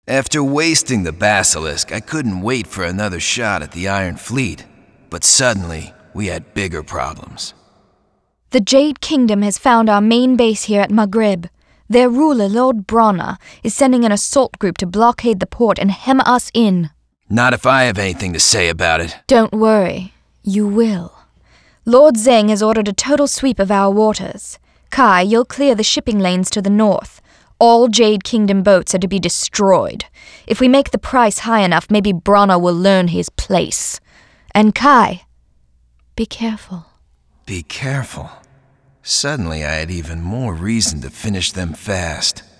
After wasting the Basilisk, I couldn't wait for another shot at the Iron Fleet. But suddenly, we had bigger problems. The Jade Kingdom has found our main base here at Maghrib. Their ruler, Lord Brana, is sending an assault group to blockade the port and hem us in. Not if I have anything to say about it. Don't worry. You will. Lord Zeng has ordered a total sweep of our waters. Kai, you'll clear the shipping lanes to the north. All Jade Kingdom boats are to be destroyed. If we make the price high enough, maybe Brana will learn his place. And Kai, be careful. Be careful. Suddenly I had even more reason to finish them fast.